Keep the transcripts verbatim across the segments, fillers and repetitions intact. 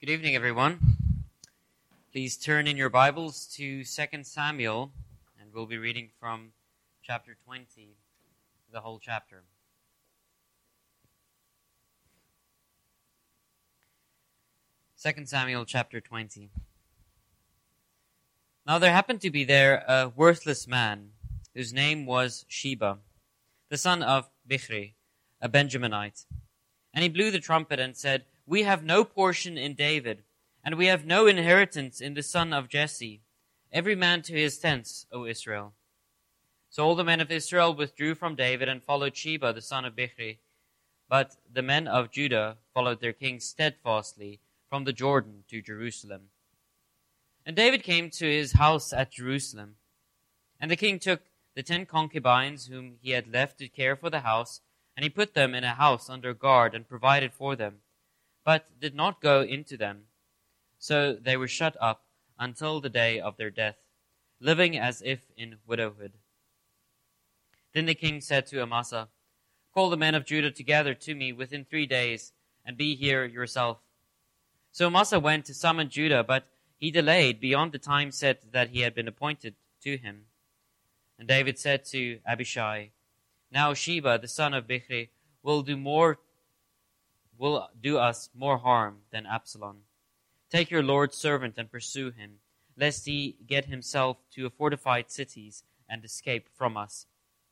Good evening, everyone. Please turn in your Bibles to Second Samuel, and we'll be reading from chapter twenty, the whole chapter. Second Samuel chapter twenty. Now there happened to be there a worthless man, whose name was Sheba, the son of Bichri, a Benjaminite. And he blew the trumpet and said, "We have no portion in David, and we have no inheritance in the son of Jesse. Every man to his tents, O Israel." So all the men of Israel withdrew from David and followed Sheba, the son of Bichri. But the men of Judah followed their king steadfastly from the Jordan to Jerusalem. And David came to his house at Jerusalem. And the king took the ten concubines whom he had left to care for the house, and he put them in a house under guard and provided for them, but did not go into them. So they were shut up until the day of their death, living as if in widowhood. Then the king said to Amasa, "Call the men of Judah together to me within three days, and be here yourself." So Amasa went to summon Judah, but he delayed beyond the time set that he had been appointed to him. And David said to Abishai, "Now Sheba, the son of Bichri, will do more will do us more harm than Absalom. Take your Lord's servant and pursue him, lest he get himself to a fortified cities and escape from us."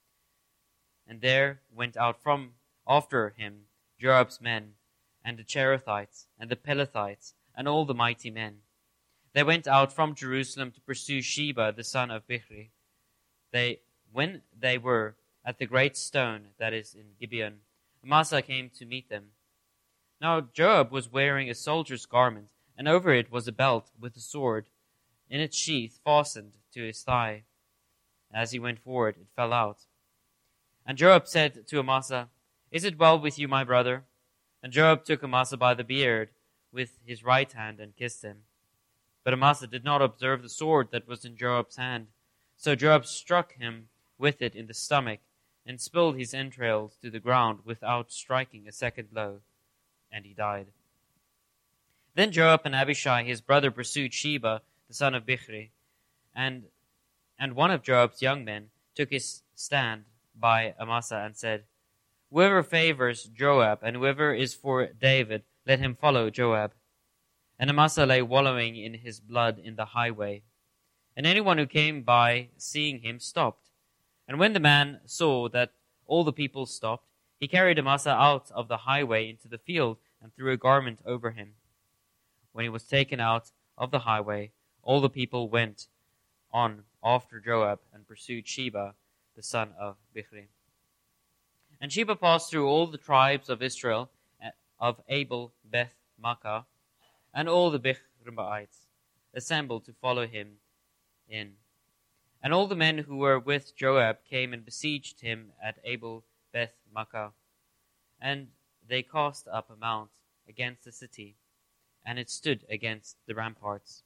And there went out from after him Joab's men, and the Cherethites, and the Pelethites, and all the mighty men. They went out from Jerusalem to pursue Sheba, the son of Bichri. They, when they were at the great stone that is in Gibeon, Amasa came to meet them. Now Joab was wearing a soldier's garment, and over it was a belt with a sword in its sheath fastened to his thigh. As he went forward, it fell out. And Joab said to Amasa, "Is it well with you, my brother?" And Joab took Amasa by the beard with his right hand and kissed him. But Amasa did not observe the sword that was in Joab's hand. So Joab struck him with it in the stomach, and spilled his entrails to the ground without striking a second blow, and he died. Then Joab and Abishai his brother pursued Sheba, the son of Bichri, and and one of Joab's young men took his stand by Amasa and said, "Whoever favors Joab and whoever is for David, let him follow Joab." And Amasa lay wallowing in his blood in the highway. And anyone who came by, seeing him, stopped. And when the man saw that all the people stopped, he carried Amasa out of the highway into the field and threw a garment over him. When he was taken out of the highway, all the people went on after Joab and pursued Sheba, the son of Bichri. And Sheba passed through all the tribes of Israel, of Abel, Beth, Makkah, and all the Bichriites assembled to follow him in. And all the men who were with Joab came and besieged him at Abel Beth Makkah. And they cast up a mount against the city, and it stood against the ramparts.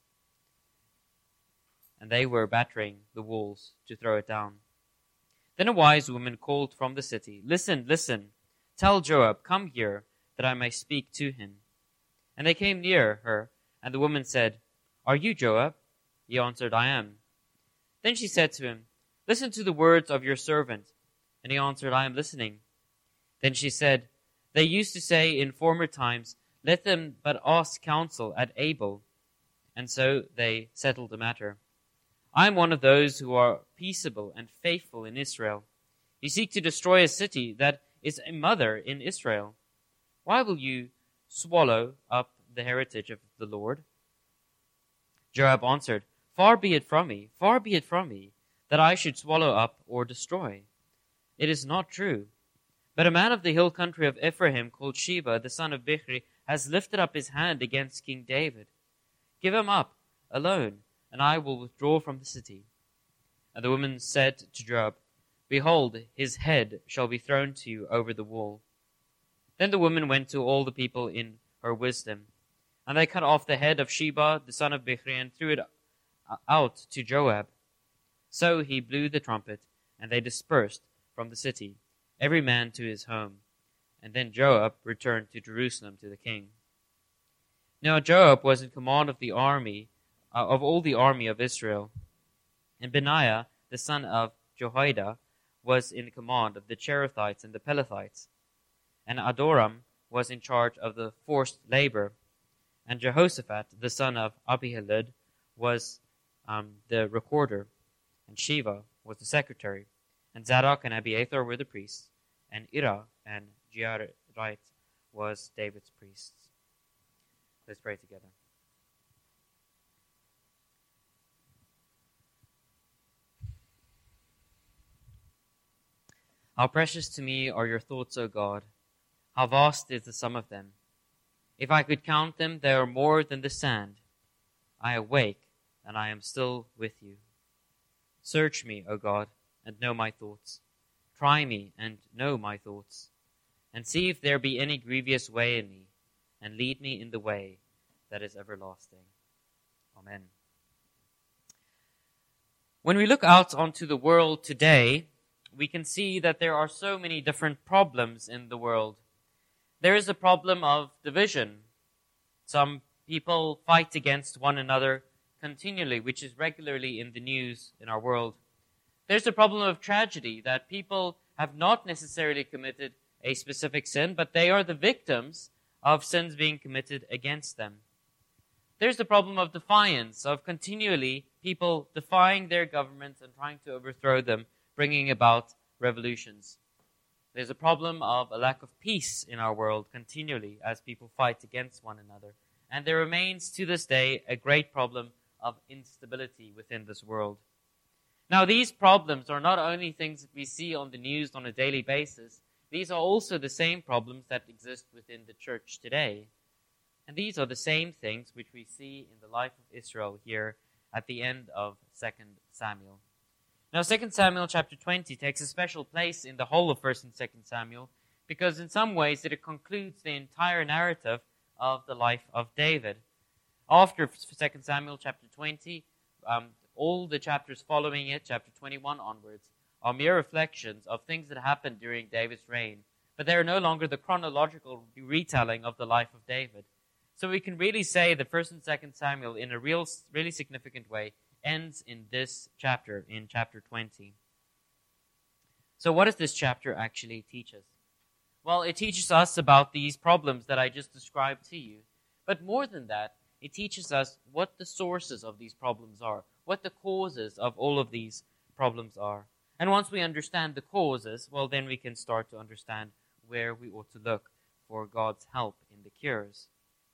And they were battering the walls to throw it down. Then a wise woman called from the city, "Listen, listen, tell Joab, come here, that I may speak to him." And they came near her, and the woman said, "Are you Joab?" He answered, "I am." Then she said to him, "Listen to the words of your servant." And he answered, "I am listening." Then she said, "They used to say in former times, 'Let them but ask counsel at Abel.' And so they settled the matter. I am one of those who are peaceable and faithful in Israel. You seek to destroy a city that is a mother in Israel. Why will you swallow up the heritage of the Lord?" Joab answered, "Far be it from me, far be it from me, that I should swallow up or destroy. It is not true. But a man of the hill country of Ephraim, called Sheba, the son of Bichri, has lifted up his hand against King David. Give him up alone, and I will withdraw from the city." And the woman said to Joab, "Behold, his head shall be thrown to you over the wall." Then the woman went to all the people in her wisdom, and they cut off the head of Sheba, the son of Bichri, and threw it out to Joab. So he blew the trumpet, and they dispersed from the city, every man to his home. And then Joab returned to Jerusalem to the king. Now Joab was in command of the army, uh, of all the army of Israel. And Benaiah, the son of Jehoiada, was in command of the Cherethites and the Pelethites. And Adoram was in charge of the forced labor. And Jehoshaphat, the son of Abihud, was um, the recorder. And Sheva was the secretary. And Zadok and Abiathar were the priests. And Ira and Jehoiarith was David's priests. Let's pray together. How precious to me are your thoughts, O God. How vast is the sum of them. If I could count them, they are more than the sand. I awake, and I am still with you. Search me, O God, and know my thoughts. Try me, and know my thoughts. And see if there be any grievous way in me, and lead me in the way that is everlasting. Amen. When we look out onto the world today, we can see that there are so many different problems in the world. There is a problem of division. Some people fight against one another continually, which is regularly in the news in our world. There's a problem of tragedy, that people have not necessarily committed a specific sin, but they are the victims of sins being committed against them. There's the problem of defiance, of continually people defying their governments and trying to overthrow them, bringing about revolutions. There's a problem of a lack of peace in our world continually as people fight against one another. And there remains to this day a great problem of instability within this world. Now, these problems are not only things that we see on the news on a daily basis. These are also the same problems that exist within the church today. And these are the same things which we see in the life of Israel here at the end of Second Samuel. Now, Second Samuel chapter twenty takes a special place in the whole of First and Second Samuel because in some ways it concludes the entire narrative of the life of David. After Second Samuel chapter twenty, um, all the chapters following it, chapter twenty-one onwards, are mere reflections of things that happened during David's reign. But they are no longer the chronological retelling of the life of David. So we can really say that First and Second Samuel, in a real, really significant way, ends in this chapter, in chapter twenty. So what does this chapter actually teach us? Well, it teaches us about these problems that I just described to you. But more than that, it teaches us what the sources of these problems are, what the causes of all of these problems are. And once we understand the causes, well, then we can start to understand where we ought to look for God's help in the cures.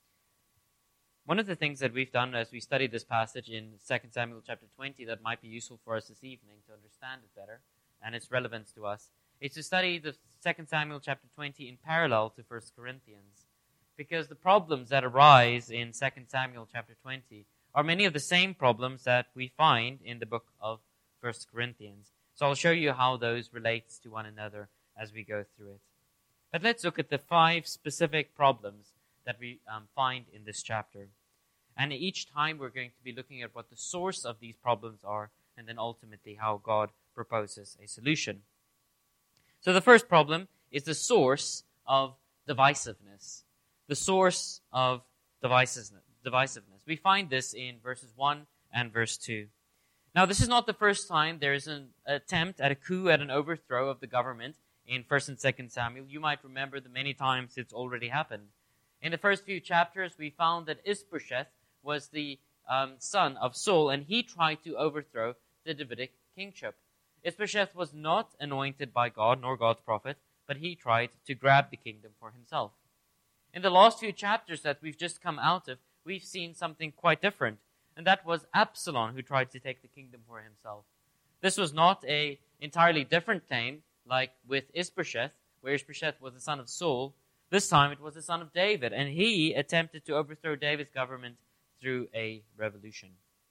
One of the things that we've done as we study this passage in Second Samuel chapter twenty that might be useful for us this evening to understand it better and its relevance to us is to study the Second Samuel chapter twenty in parallel to First Corinthians. Because the problems that arise in Second Samuel chapter twenty are many of the same problems that we find in the book of First Corinthians. So I'll show you how those relate to one another as we go through it. But let's look at the five specific problems that we um, find in this chapter. And each time we're going to be looking at what the source of these problems are, and then ultimately how God proposes a solution. So the first problem is the source of divisiveness. The source of divisiveness. We find this in verses one and verse two. Now, this is not the first time there is an attempt at a coup, at an overthrow of the government in First and Second Samuel. You might remember the many times it's already happened. In the first few chapters, we found that Ishbosheth was the um, son of Saul, and he tried to overthrow the Davidic kingship. Ishbosheth was not anointed by God, nor God's prophet, but he tried to grab the kingdom for himself. In the last few chapters that we've just come out of, we've seen something quite different, and that was Absalom who tried to take the kingdom for himself. This was not an entirely different claim, like with Ishbosheth, where Ishbosheth was the son of Saul. This time it was the son of David, and he attempted to overthrow David's government through a revolution.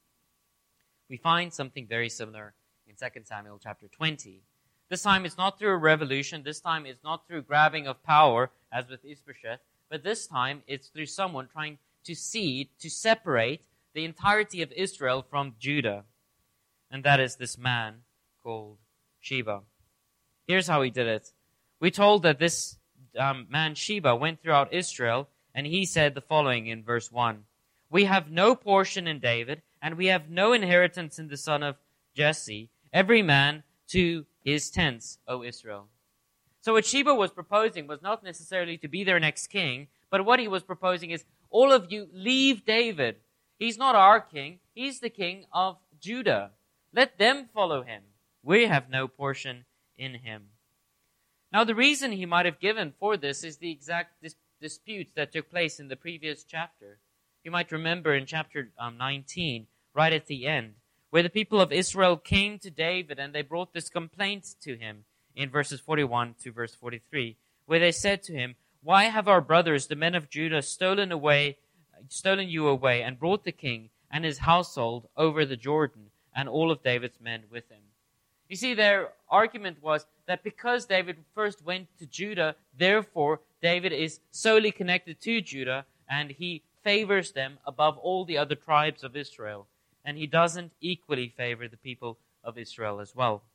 We find something very similar in Second Samuel chapter twenty. This time it's not through a revolution, this time it's not through grabbing of power, as with Ishbosheth, but this time it's through someone trying to seed, to separate the entirety of Israel from Judah. And that is this man called Sheba. Here's how he did it. We told that this um, man Sheba went throughout Israel and he said the following in verse one. We have no portion in David, and we have no inheritance in the son of Jesse, every man to his tents, O Israel. So what Sheba was proposing was not necessarily to be their next king, but what he was proposing is, all of you leave David. He's not our king. He's the king of Judah. Let them follow him. We have no portion in him. Now, the reason he might have given for this is the exact dis- disputes that took place in the previous chapter. You might remember in chapter um, nineteen, right at the end, where the people of Israel came to David and they brought this complaint to him in verses forty-one to verse forty-three, where they said to him, why have our brothers, the men of Judah, stolen away, stolen you away and brought the king and his household over the Jordan and all of David's men with him? You see, their argument was that because David first went to Judah, therefore David is solely connected to Judah and he favors them above all the other tribes of Israel. And he doesn't equally favor the people of Israel as well.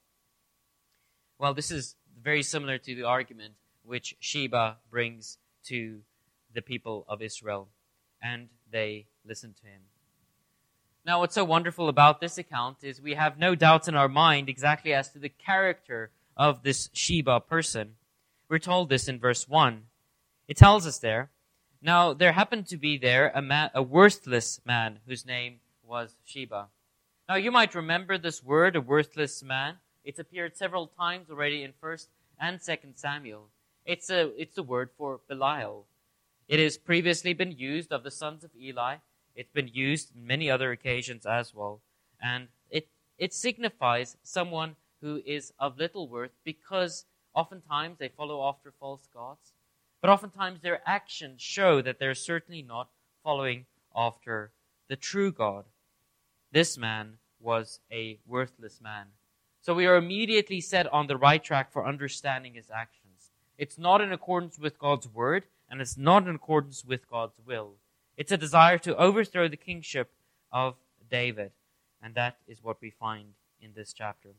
Well, this is very similar to the argument which Sheba brings to the people of Israel. And they listen to him. Now, what's so wonderful about this account is we have no doubts in our mind exactly as to the character of this Sheba person. We're told this in verse one. It tells us there, now there happened to be there a, man, a worthless man whose name was Sheba. Now, you might remember this word, a worthless man. It's appeared several times already in First and Second Samuel. It's a, it's a word for Belial. It has previously been used of the sons of Eli. It's been used in many other occasions as well. And it, it signifies someone who is of little worth because oftentimes they follow after false gods. But oftentimes their actions show that they're certainly not following after the true God. This man was a worthless man. So we are immediately set on the right track for understanding his actions. It's not in accordance with God's word, and it's not in accordance with God's will. It's a desire to overthrow the kingship of David, and that is what we find in this chapter.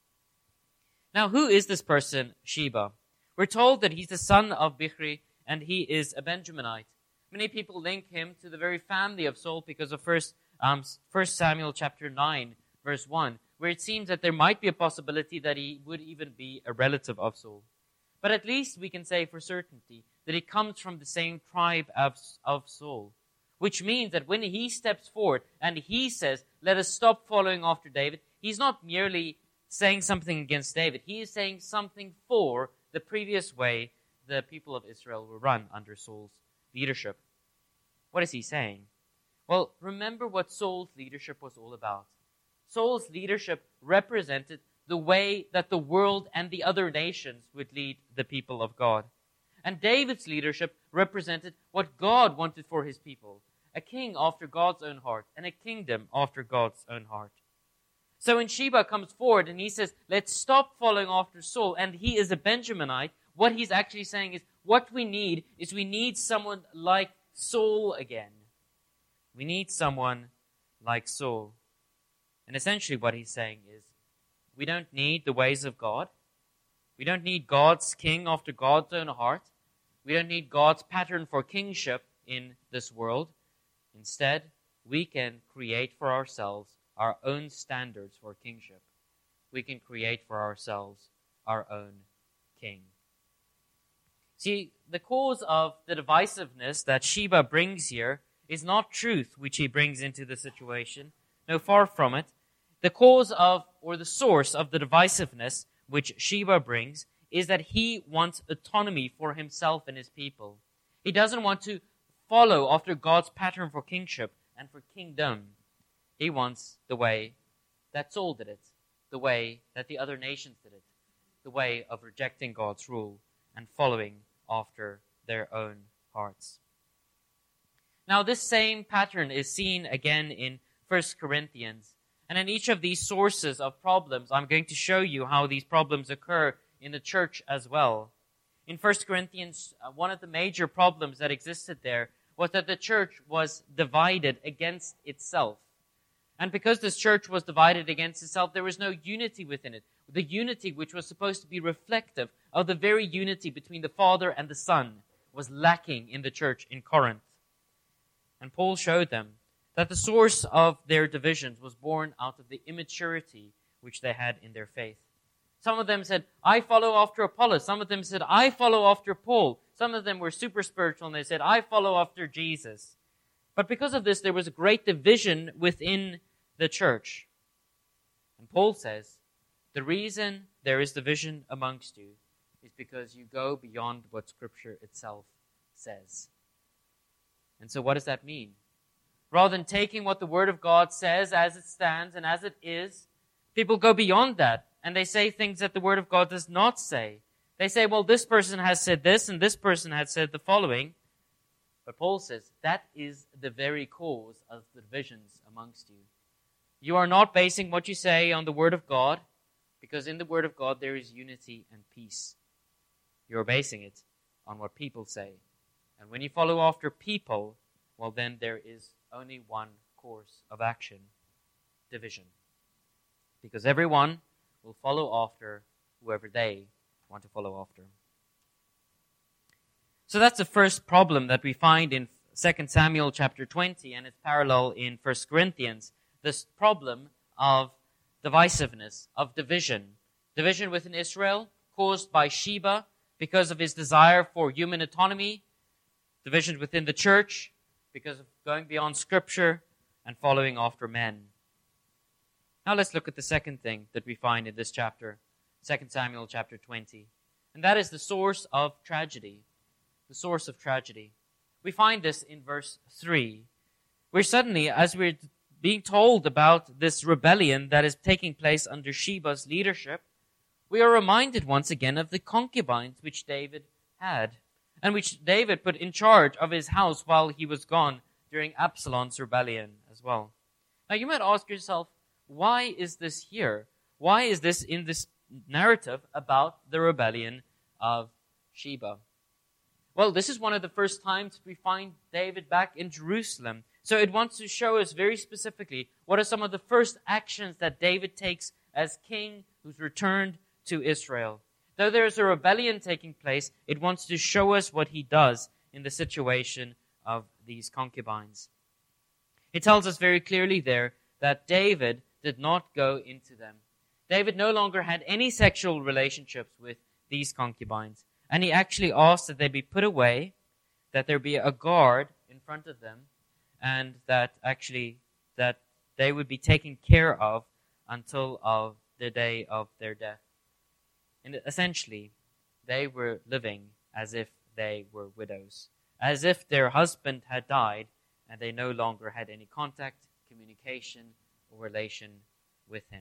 Now, who is this person, Sheba? We're told that he's the son of Bichri, and he is a Benjaminite. Many people link him to the very family of Saul because of First um, First Samuel chapter nine, verse one, where it seems that there might be a possibility that he would even be a relative of Saul. But at least we can say for certainty that he comes from the same tribe of, of Saul, which means that when he steps forward and he says, let us stop following after David, he's not merely saying something against David. He is saying something for the previous way the people of Israel were run under Saul's leadership. What is he saying? Well, remember what Saul's leadership was all about. Saul's leadership represented the way that the world and the other nations would lead the people of God. And David's leadership represented what God wanted for his people, a king after God's own heart and a kingdom after God's own heart. So when Sheba comes forward and he says, let's stop following after Saul, and he is a Benjaminite, what he's actually saying is, what we need is we need someone like Saul again. We need someone like Saul. And essentially what he's saying is, we don't need the ways of God. We don't need God's king after God's own heart. We don't need God's pattern for kingship in this world. Instead, we can create for ourselves our own standards for kingship. We can create for ourselves our own king. See, the cause of the divisiveness that Sheba brings here is not truth which he brings into the situation. No, far from it. The cause of, or the source of the divisiveness which Sheba brings is that he wants autonomy for himself and his people. He doesn't want to follow after God's pattern for kingship and for kingdom. He wants the way that Saul did it, the way that the other nations did it, the way of rejecting God's rule and following after their own hearts. Now, this same pattern is seen again in First Corinthians. And in each of these sources of problems, I'm going to show you how these problems occur in the church as well. In First Corinthians, uh, one of the major problems that existed there was that the church was divided against itself. And because this church was divided against itself, there was no unity within it. The unity which was supposed to be reflective of the very unity between the Father and the Son was lacking in the church in Corinth. And Paul showed them that the source of their divisions was born out of the immaturity which they had in their faith. Some of them said, I follow after Apollos. Some of them said, I follow after Paul. Some of them were super spiritual and they said, I follow after Jesus. But because of this, there was a great division within the church. And Paul says, the reason there is division amongst you is because you go beyond what Scripture itself says. And so what does that mean? Rather than taking what the Word of God says as it stands and as it is, people go beyond that and they say things that the Word of God does not say. They say, well, this person has said this and this person has said the following. But Paul says that is the very cause of the divisions amongst you. You are not basing what you say on the Word of God, because in the Word of God there is unity and peace. You are basing it on what people say. And when you follow after people, well then there is only one course of action: division. Because everyone will follow after whoever they want to follow after. So that's the first problem that we find in Second Samuel chapter twenty, and its parallel in First Corinthians. This problem of divisiveness, of division. Division within Israel, caused by Sheba because of his desire for human autonomy. Division within the church because of going beyond Scripture and following after men. Now let's look at the second thing that we find in this chapter, Second Samuel chapter twenty. And that is the source of tragedy. The source of tragedy. We find this in verse three, where suddenly, as we're being told about this rebellion that is taking place under Sheba's leadership, we are reminded once again of the concubines which David had, and which David put in charge of his house while he was gone during Absalom's rebellion as well. Now you might ask yourself, why is this here? Why is this in this narrative about the rebellion of Sheba? Well, this is one of the first times we find David back in Jerusalem. So it wants to show us very specifically what are some of the first actions that David takes as king who's returned to Israel. Though there is a rebellion taking place, it wants to show us what he does in the situation of these concubines. It tells us very clearly there that David did not go into them. David no longer had any sexual relationships with these concubines. And he actually asked that they be put away, that there be a guard in front of them, and that actually that they would be taken care of until of the day of their death. And essentially, they were living as if they were widows, as if their husband had died and they no longer had any contact, communication, or relation with him.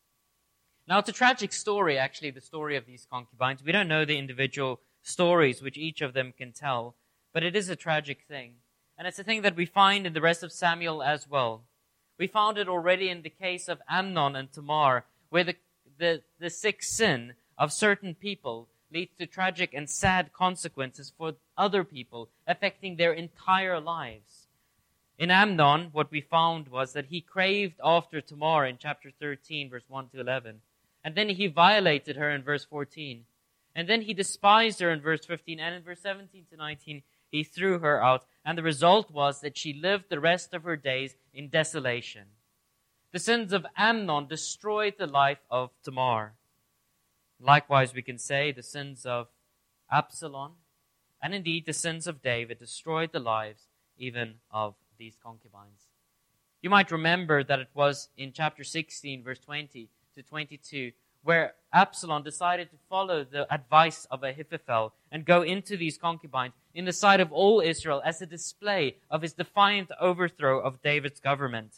Now, it's a tragic story, actually, the story of these concubines. We don't know the individual stories which each of them can tell, but it is a tragic thing. And it's a thing that we find in the rest of Samuel as well. We found it already in the case of Amnon and Tamar, where the, the, the sick sin of certain people leads to tragic and sad consequences for other people, affecting their entire lives. In Amnon, what we found was that he craved after Tamar in chapter thirteen, verse one to eleven. And then he violated her in verse fourteen. And then he despised her in verse fifteen. And in verse seventeen to nineteen, he threw her out. And the result was that she lived the rest of her days in desolation. The sins of Amnon destroyed the life of Tamar. Likewise, we can say the sins of Absalom, and indeed the sins of David, destroyed the lives even of these concubines. You might remember that it was in chapter sixteen, verse twenty to twenty-two, where Absalom decided to follow the advice of Ahithophel and go into these concubines in the sight of all Israel as a display of his defiant overthrow of David's government.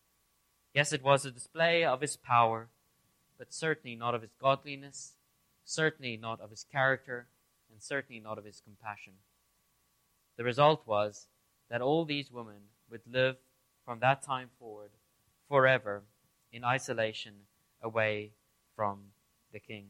Yes, it was a display of his power, but certainly not of his godliness, certainly not of his character, and certainly not of his compassion. The result was that all these women would live from that time forward forever in isolation away from the king.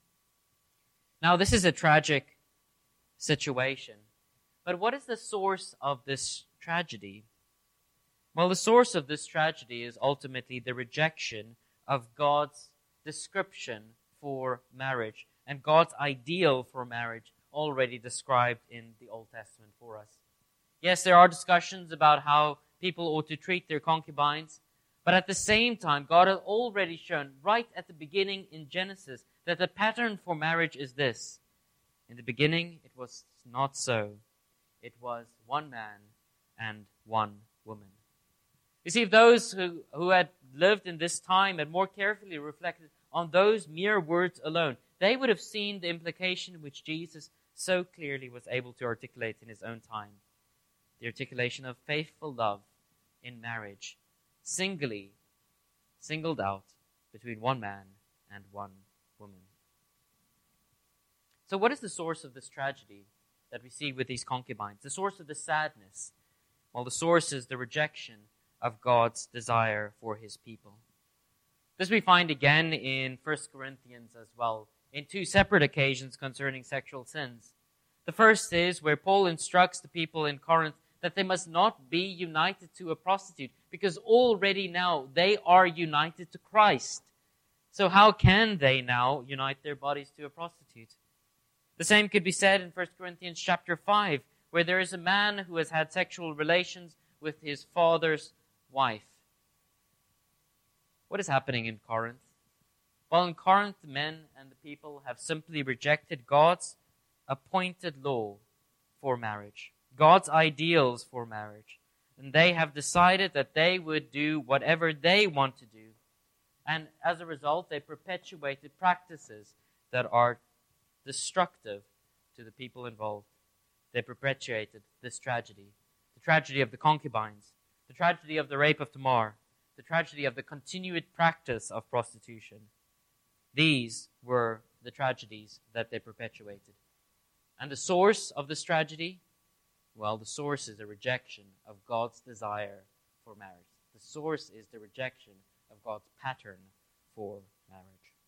Now, this is a tragic situation, but what is the source of this tragedy? Well, the source of this tragedy is ultimately the rejection of God's description for marriage and God's ideal for marriage, already described in the Old Testament for us. Yes, there are discussions about how people ought to treat their concubines, but at the same time, God had already shown right at the beginning in Genesis that the pattern for marriage is this. In the beginning, it was not so. It was one man and one woman. You see, if those who, who had lived in this time had more carefully reflected on those mere words alone, they would have seen the implication which Jesus so clearly was able to articulate in his own time. The articulation of faithful love in marriage, singly, singled out between one man and one woman. So what is the source of this tragedy that we see with these concubines? The source of the sadness? Well, the source is the rejection of God's desire for his people. This we find again in First Corinthians as well, in two separate occasions concerning sexual sins. The first is where Paul instructs the people in Corinth that they must not be united to a prostitute, because already now they are united to Christ. So how can they now unite their bodies to a prostitute? The same could be said in First Corinthians chapter five, where there is a man who has had sexual relations with his father's wife. What is happening in Corinth? Well, in Corinth, the men and the people have simply rejected God's appointed law for marriage, God's ideals for marriage. And they have decided that they would do whatever they want to do. And as a result, they perpetuated practices that are destructive to the people involved. They perpetuated this tragedy, the tragedy of the concubines, the tragedy of the rape of Tamar, the tragedy of the continued practice of prostitution. These were the tragedies that they perpetuated. And the source of this tragedy? Well, the source is the rejection of God's desire for marriage. The source is the rejection of God's pattern for marriage.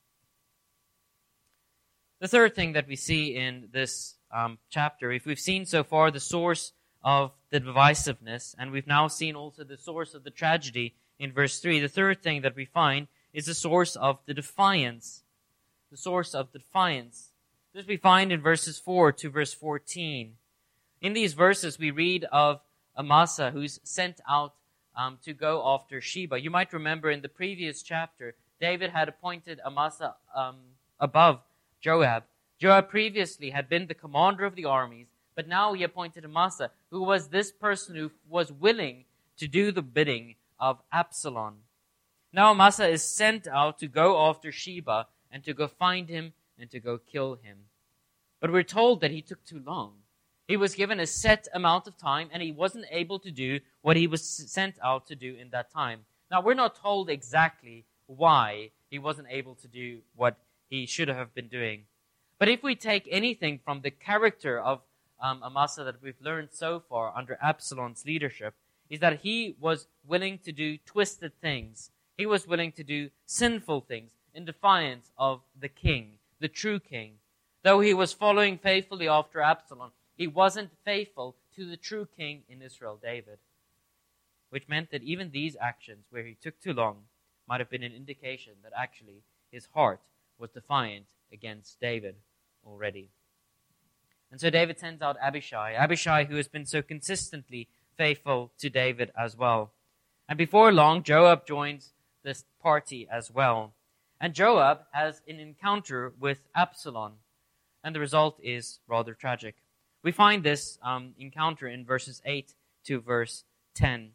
The third thing that we see in this um, chapter, if we've seen so far the source of the divisiveness, and we've now seen also the source of the tragedy in verse three, the third thing that we find is the source of the defiance. The source of the defiance. This we find in verses four to verse fourteen. In these verses, we read of Amasa, who's sent out um, to go after Sheba. You might remember in the previous chapter, David had appointed Amasa um, above Joab. Joab previously had been the commander of the armies, but now he appointed Amasa, who was this person who was willing to do the bidding of Absalom. Now Amasa is sent out to go after Sheba and to go find him and to go kill him. But we're told that he took too long. He was given a set amount of time, and he wasn't able to do what he was sent out to do in that time. Now, we're not told exactly why he wasn't able to do what he should have been doing. But if we take anything from the character of um, Amasa that we've learned so far under Absalom's leadership, is that he was willing to do twisted things. He was willing to do sinful things in defiance of the king, the true king. Though he was following faithfully after Absalom, he wasn't faithful to the true king in Israel, David. Which meant that even these actions, where he took too long, might have been an indication that actually his heart was defiant against David already. And so David sends out Abishai, Abishai who has been so consistently faithful to David as well. And before long, Joab joins this party as well. And Joab has an encounter with Absalom. And the result is rather tragic. We find this um, encounter in verses eight to verse ten.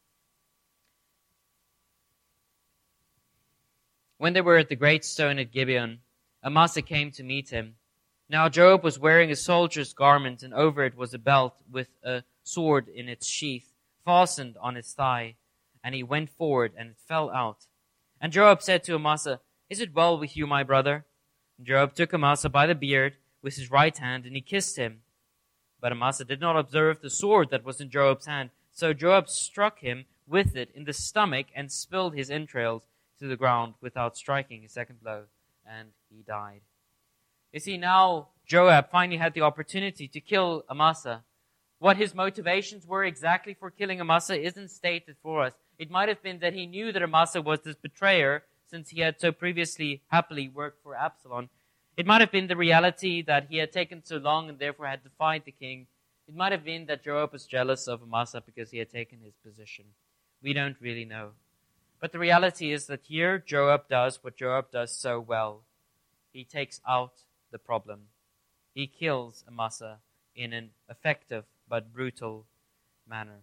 When they were at the great stone at Gibeon, Amasa came to meet him. Now Joab was wearing a soldier's garment, and over it was a belt with a sword in its sheath, fastened on his thigh. And he went forward, and it fell out. And Joab said to Amasa, "Is it well with you, my brother?" And Joab took Amasa by the beard with his right hand, and he kissed him. But Amasa did not observe the sword that was in Joab's hand. So Joab struck him with it in the stomach and spilled his entrails to the ground without striking a second blow, and he died. You see, now Joab finally had the opportunity to kill Amasa. What his motivations were exactly for killing Amasa isn't stated for us. It might have been that he knew that Amasa was this betrayer, since he had so previously happily worked for Absalom. It might have been the reality that he had taken so long and therefore had defied the king. It might have been that Joab was jealous of Amasa because he had taken his position. We don't really know. But the reality is that here Joab does what Joab does so well. He takes out the problem. He kills Amasa in an effective but brutal manner.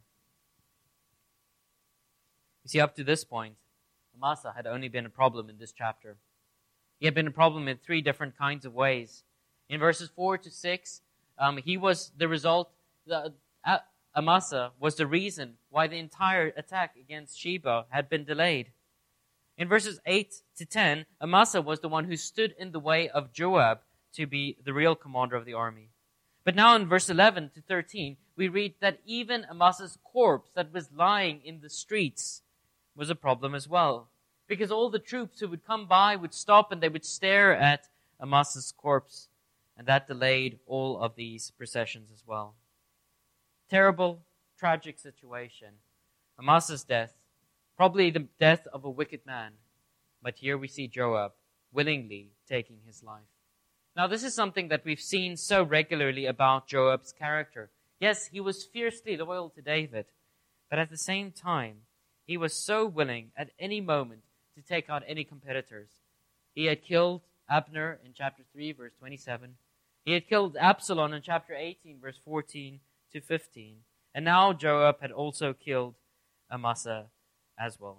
You see, up to this point, Amasa had only been a problem in this chapter. He had been a problem in three different kinds of ways. In verses four to six, um, he was the result, the, uh, Amasa was the reason why the entire attack against Sheba had been delayed. In verses eight to ten, Amasa was the one who stood in the way of Joab to be the real commander of the army. But now in verse eleven to thirteen, we read that even Amasa's corpse that was lying in the streets was a problem as well. Because all the troops who would come by would stop and they would stare at Amasa's corpse. And that delayed all of these processions as well. Terrible, tragic situation. Amasa's death, probably the death of a wicked man. But here we see Joab willingly taking his life. Now this is something that we've seen so regularly about Joab's character. Yes, he was fiercely loyal to David. But at the same time, he was so willing at any moment to take out any competitors. He had killed Abner in chapter three, verse twenty-seven. He had killed Absalom in chapter eighteen, verse fourteen to fifteen. And now Joab had also killed Amasa as well.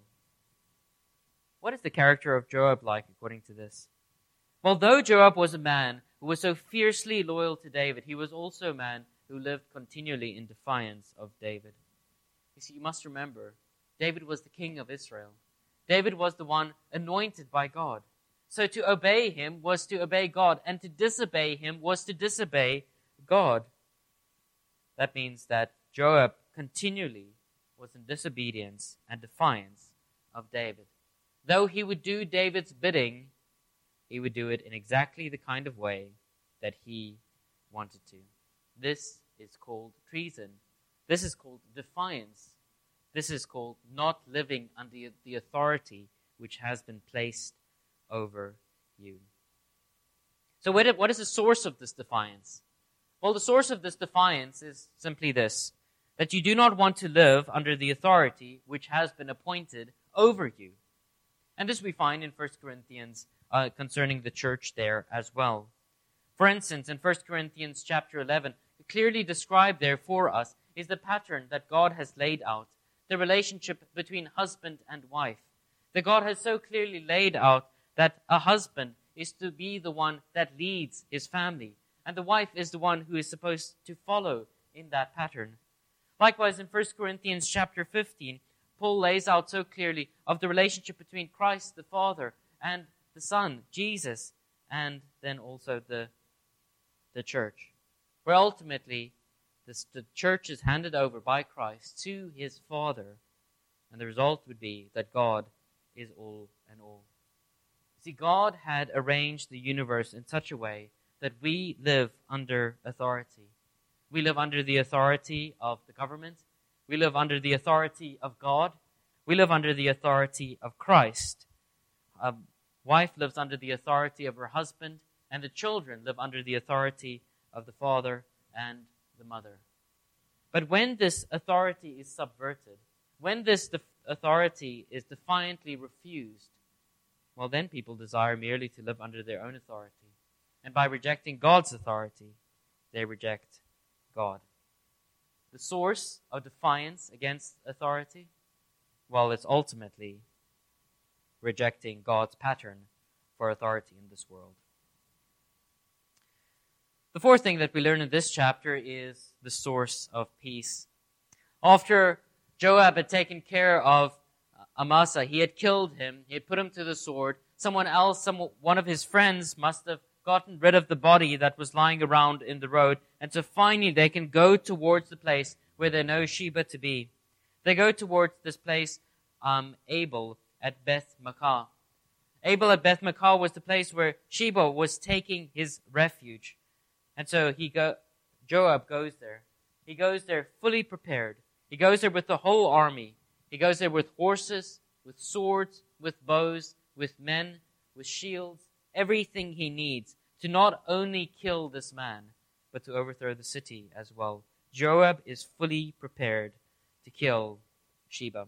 What is the character of Joab like according to this? Well, though Joab was a man who was so fiercely loyal to David, he was also a man who lived continually in defiance of David. You see, you must remember, David was the king of Israel. David was the one anointed by God. So to obey him was to obey God, and to disobey him was to disobey God. That means that Joab continually was in disobedience and defiance of David. Though he would do David's bidding, he would do it in exactly the kind of way that he wanted to. This is called treason. This is called defiance. This is called not living under the authority which has been placed over you. So what is the source of this defiance? Well, the source of this defiance is simply this, that you do not want to live under the authority which has been appointed over you. And this we find in First Corinthians uh, concerning the church there as well. For instance, in First Corinthians chapter eleven, clearly described there for us is the pattern that God has laid out, the relationship between husband and wife. That God has so clearly laid out that a husband is to be the one that leads his family, and the wife is the one who is supposed to follow in that pattern. Likewise, in First Corinthians chapter fifteen, Paul lays out so clearly of the relationship between Christ the Father and the Son, Jesus, and then also the, the church, where ultimately this, the church is handed over by Christ to his Father, and the result would be that God is all and all. See, God had arranged the universe in such a way that we live under authority. We live under the authority of the government. We live under the authority of God. We live under the authority of Christ. A wife lives under the authority of her husband, and the children live under the authority of the father and the mother. But when this authority is subverted, when this def- authority is defiantly refused, well, then people desire merely to live under their own authority. And by rejecting God's authority, they reject God. The source of defiance against authority, well, it's ultimately rejecting God's pattern for authority in this world. The fourth thing that we learn in this chapter is the source of peace. After Joab had taken care of Amasa, he had killed him, he had put him to the sword. Someone else, some, one of his friends must have gotten rid of the body that was lying around in the road. And so finally they can go towards the place where they know Sheba to be. They go towards this place, um, Abel at Beth Makkah. Abel at Beth Makkah was the place where Sheba was taking his refuge. And so he go, Joab goes there. He goes there fully prepared. He goes there with the whole army. He goes there with horses, with swords, with bows, with men, with shields, everything he needs to not only kill this man, but to overthrow the city as well. Joab is fully prepared to kill Sheba.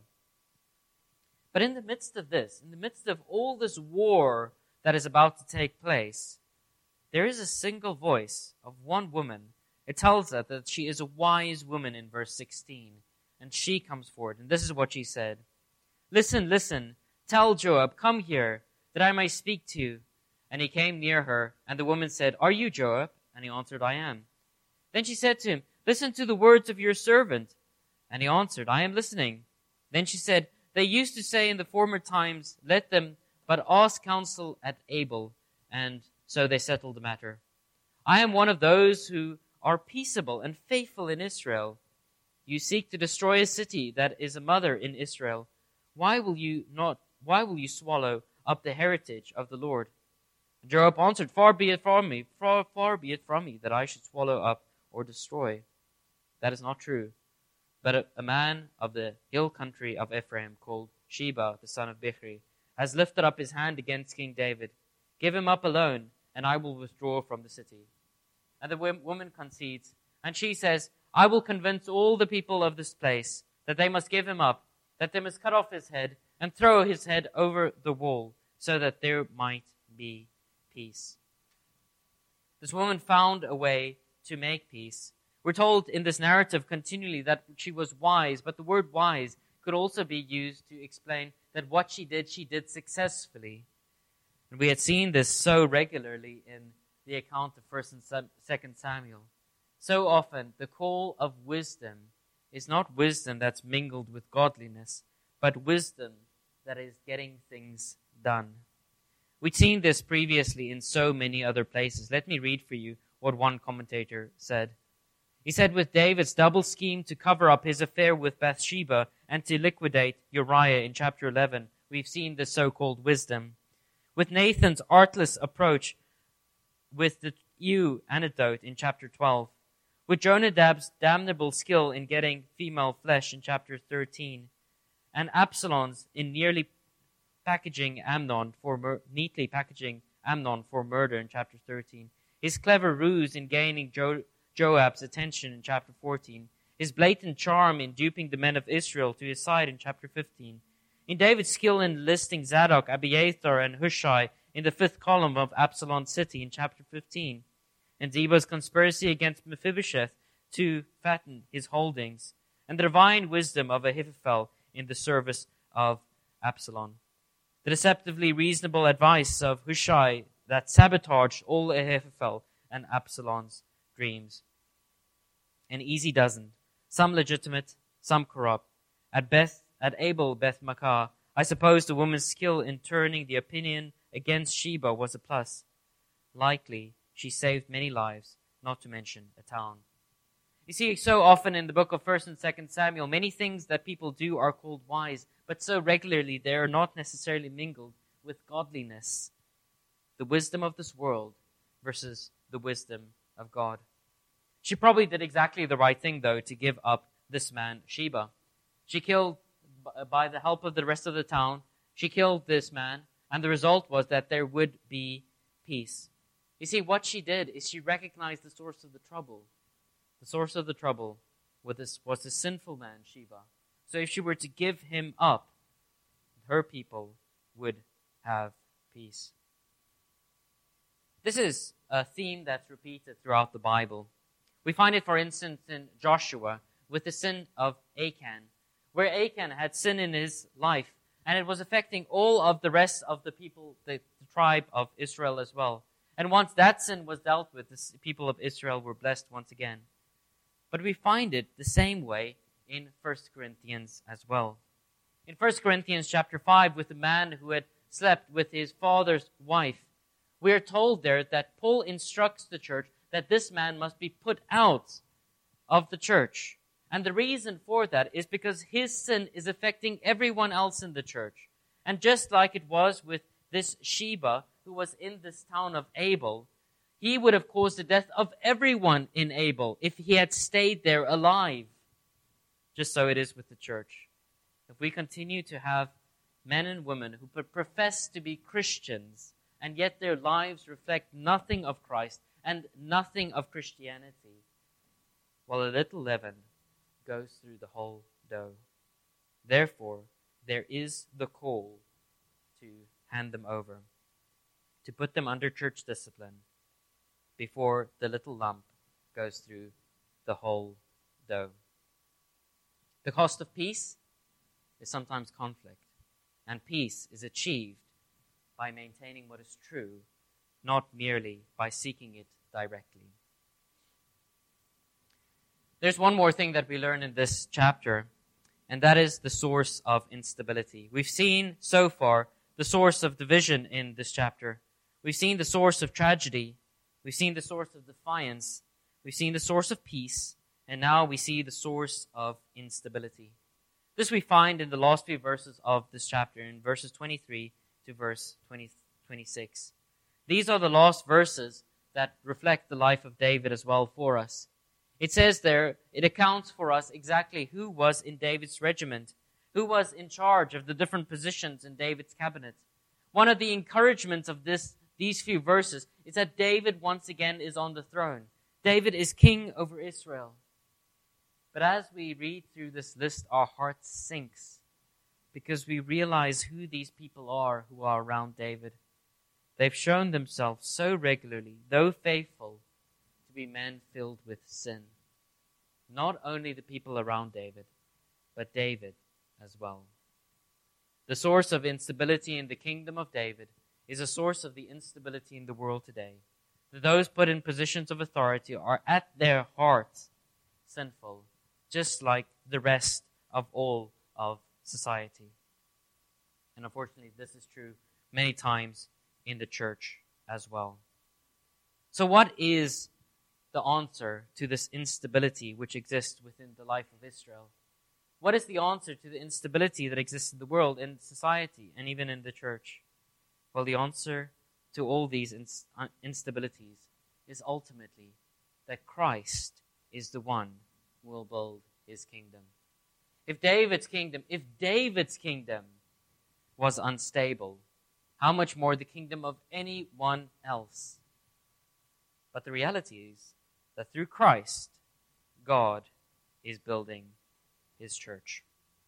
But in the midst of this, in the midst of all this war that is about to take place, there is a single voice of one woman. It tells us that she is a wise woman in verse sixteen. And she comes forward, and this is what she said. Listen, listen, tell Joab, come here, that I may speak to you. And he came near her, and the woman said, Are you Joab? And he answered, I am. Then she said to him, Listen to the words of your servant. And he answered, I am listening. Then she said, They used to say in the former times, Let them but ask counsel at Abel. And so they settled the matter. I am one of those who are peaceable and faithful in Israel. You seek to destroy a city that is a mother in Israel. Why will you not, why will you swallow up the heritage of the Lord? And Joab answered, Far be it from me, far, far be it from me that I should swallow up or destroy. That is not true. But a, a man of the hill country of Ephraim called Sheba, the son of Bichri, has lifted up his hand against King David. Give him up alone, and I will withdraw from the city. And the woman concedes, and she says, I will convince all the people of this place that they must give him up, that they must cut off his head and throw his head over the wall, so that there might be peace. This woman found a way to make peace. We're told in this narrative continually that she was wise, but the word wise could also be used to explain that what she did, she did successfully. And we had seen this so regularly in the account of First and Second Samuel. So often, the call of wisdom is not wisdom that's mingled with godliness, but wisdom that is getting things done. We've seen this previously in so many other places. Let me read for you what one commentator said. He said, with David's double scheme to cover up his affair with Bathsheba and to liquidate Uriah in chapter eleven, we've seen the so-called wisdom. With Nathan's artless approach with the ewe antidote in chapter twelve. With Jonadab's damnable skill in getting female flesh in chapter thirteen. And Absalom's in nearly packaging Amnon for mur- neatly packaging Amnon for murder in chapter thirteen. His clever ruse in gaining jo- Joab's attention in chapter fourteen. His blatant charm in duping the men of Israel to his side in chapter fifteen. In David's skill in enlisting Zadok, Abiathar, and Hushai in the fifth column of Absalom's city in chapter fifteen. And Ziba's conspiracy against Mephibosheth to fatten his holdings. And the divine wisdom of Ahithophel in the service of Absalom. The deceptively reasonable advice of Hushai that sabotaged all Ahithophel and Absalom's dreams. An easy dozen, some legitimate, some corrupt. At Beth, at Abel Beth Makkah, I suppose the woman's skill in turning the opinion against Sheba was a plus. Likely, she saved many lives, not to mention a town. You see, so often in the book of First and Second Samuel, many things that people do are called wise, but so regularly they are not necessarily mingled with godliness. The wisdom of this world versus the wisdom of God. She probably did exactly the right thing, though, to give up this man, Sheba. She killed, by the help of the rest of the town, she killed this man, and the result was that there would be peace. You see, what she did is she recognized the source of the trouble. The source of the trouble was this, was the sinful man, Sheba. So if she were to give him up, her people would have peace. This is a theme that's repeated throughout the Bible. We find it, for instance, in Joshua with the sin of Achan, where Achan had sin in his life, and it was affecting all of the rest of the people, the, the tribe of Israel as well. And once that sin was dealt with, the people of Israel were blessed once again. But we find it the same way in First Corinthians as well. In First Corinthians chapter five, with the man who had slept with his father's wife, we are told there that Paul instructs the church that this man must be put out of the church. And the reason for that is because his sin is affecting everyone else in the church. And just like it was with this Sheba, who was in this town of Abel, he would have caused the death of everyone in Abel if he had stayed there alive. Just so it is with the church. If we continue to have men and women who profess to be Christians, and yet their lives reflect nothing of Christ and nothing of Christianity, while a little leaven goes through the whole dough. Therefore, there is the call to hand them over, to put them under church discipline before the little lump goes through the whole dough. The cost of peace is sometimes conflict, and peace is achieved by maintaining what is true, not merely by seeking it directly. There's one more thing that we learn in this chapter, and that is the source of instability. We've seen so far the source of division in this chapter. We've seen the source of tragedy. We've seen the source of defiance. We've seen the source of peace. And now we see the source of instability. This we find in the last few verses of this chapter, in verses twenty-three to verse twenty, twenty-six. These are the last verses that reflect the life of David as well for us. It says there, it accounts for us exactly who was in David's regiment, who was in charge of the different positions in David's cabinet. One of the encouragements of this, these few verses is that David once again is on the throne. David is king over Israel. But as we read through this list, our heart sinks because we realize who these people are who are around David. They've shown themselves so regularly, though faithful, to be men filled with sin. Not only the people around David, but David as well. The source of instability in the kingdom of David is a source of the instability in the world today. That those put in positions of authority are at their hearts sinful, just like the rest of all of society. And unfortunately, this is true many times in the church as well. So what is the answer to this instability which exists within the life of Israel? What is the answer to the instability that exists in the world, in society, and even in the church? Well, the answer to all these instabilities is ultimately that Christ is the one who will build his kingdom. If David's kingdom, if David's kingdom was unstable, how much more the kingdom of anyone else? But the reality is that through Christ, God is building his church.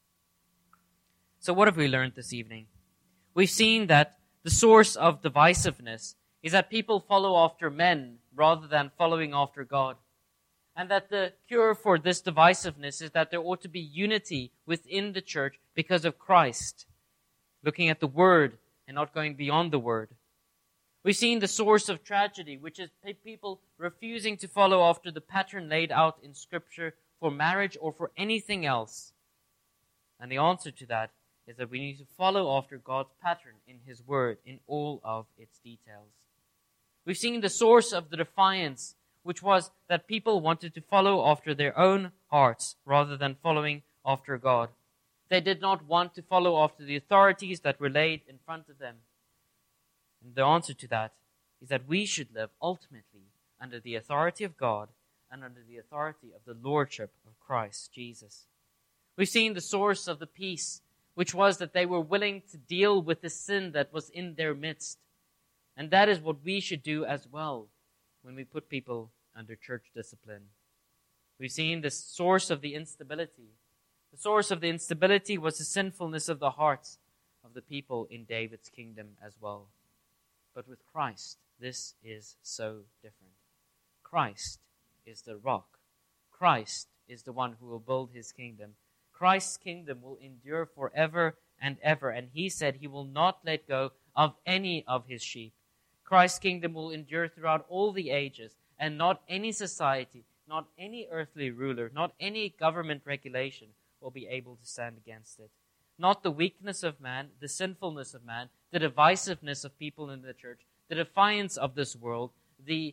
So what have we learned this evening? We've seen that the source of divisiveness is that people follow after men rather than following after God. And that the cure for this divisiveness is that there ought to be unity within the church because of Christ. Looking at the Word and not going beyond the Word. We've seen the source of tragedy, which is people refusing to follow after the pattern laid out in Scripture for marriage or for anything else. And the answer to that is that we need to follow after God's pattern in His Word in all of its details. We've seen the source of the defiance, which was that people wanted to follow after their own hearts rather than following after God. They did not want to follow after the authorities that were laid in front of them. And the answer to that is that we should live ultimately under the authority of God and under the authority of the Lordship of Christ Jesus. We've seen the source of the peace, which was that they were willing to deal with the sin that was in their midst. And that is what we should do as well when we put people under church discipline. We've seen the source of the instability. The source of the instability was the sinfulness of the hearts of the people in David's kingdom as well. But with Christ, this is so different. Christ is the rock. Christ is the one who will build his kingdom. Christ's kingdom will endure forever and ever, and he said he will not let go of any of his sheep. Christ's kingdom will endure throughout all the ages, and not any society, not any earthly ruler, not any government regulation will be able to stand against it. Not the weakness of man, the sinfulness of man, the divisiveness of people in the church, the defiance of this world, the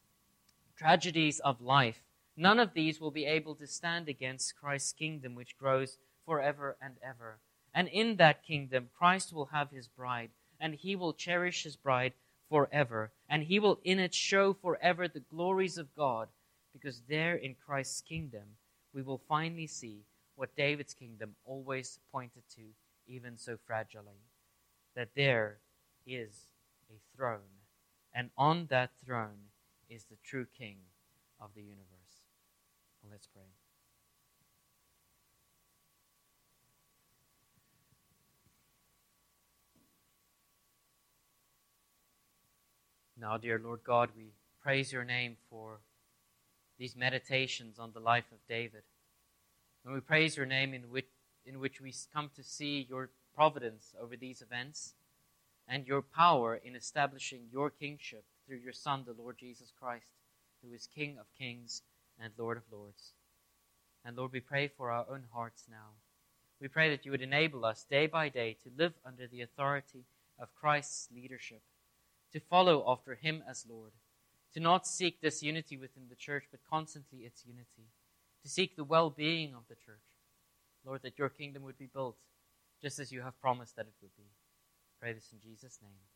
tragedies of life. None of these will be able to stand against Christ's kingdom, which grows forever and ever. And in that kingdom, Christ will have his bride, and he will cherish his bride forever. And he will in it show forever the glories of God, because there in Christ's kingdom, we will finally see what David's kingdom always pointed to, even so fragilely, that there is a throne, and on that throne is the true King of the universe. Let's pray. Now, dear Lord God, we praise your name for these meditations on the life of David. And we praise your name in which, in which we come to see your providence over these events and your power in establishing your kingship through your Son, the Lord Jesus Christ, who is King of kings and Lord of lords. And Lord, we pray for our own hearts now. We pray that you would enable us day by day to live under the authority of Christ's leadership, to follow after him as Lord, to not seek disunity within the church, but constantly its unity, to seek the well-being of the church. Lord, that your kingdom would be built, just as you have promised that it would be. Pray this in Jesus' name.